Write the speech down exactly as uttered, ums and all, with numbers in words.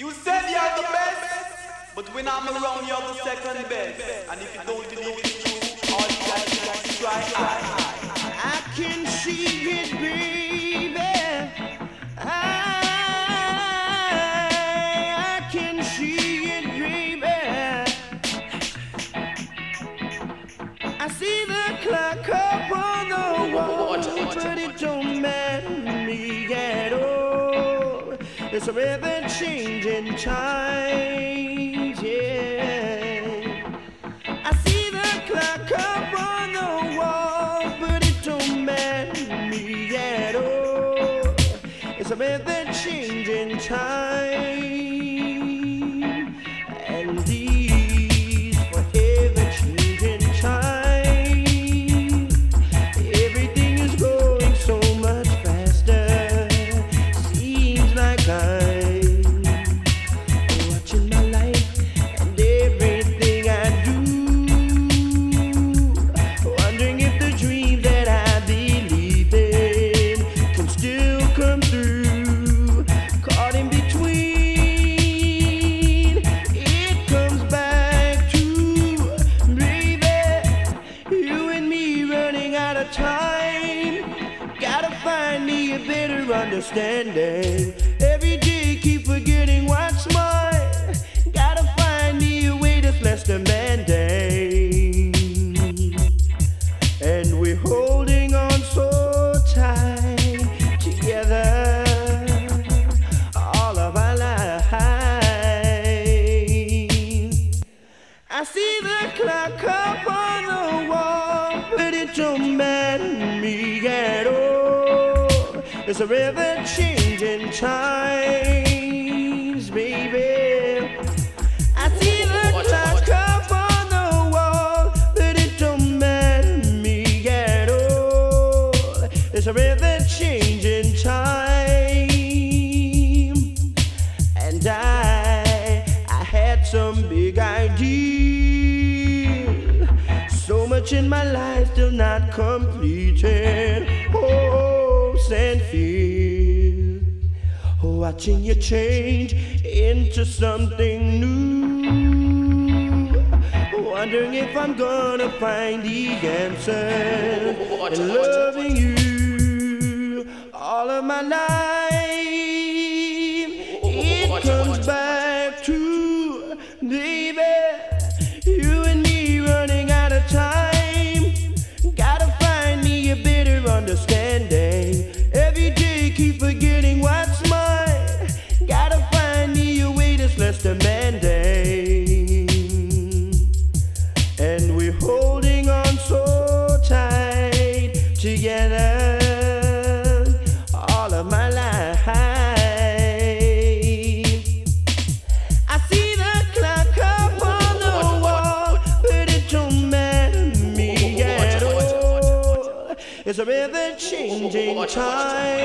You said you're the best, but when I'm around, you're the second best. And if you don't believe it's true, all you got to do is try. I, I can see it, baby. I, I can see it, baby. I see the clock up on the wall, but it don't matter me at all. It's a rather changing times, yeah. I see the clock up on the wall, but it don't matter me at all. It's a rather changing time, and these forever changing times, everything is going so much faster. Seems like I'm watching my life and everything I do, wondering if the dreams that I believe in can still come through. Caught in between, it comes back to, baby, you and me running out of time. Gotta find me a better understanding. Every day keep forgetting what's mine. Gotta find me a way that's less demanding. And we're holding on so tight together all of our lives. I see the clock up on the wall, but it don't matter me at all. It's a river changing times, baby. I see the clock up on the wall, but it don't matter me at all. It's a river changing time, and I, I had some big idea. So much in my life still not completed. Hopes and fears, watching you change into something new. Wondering if I'm gonna find the answer in loving you all of my life. It comes back to, baby, you and me running out of time. Gotta find me a better understanding. Every day keep forgetting what's mine. Gotta find me a way that's less demanding. And we're holding on so tight together all of my life. I see the clock up on the wall, but it don't matter me at all. It's a river changing time.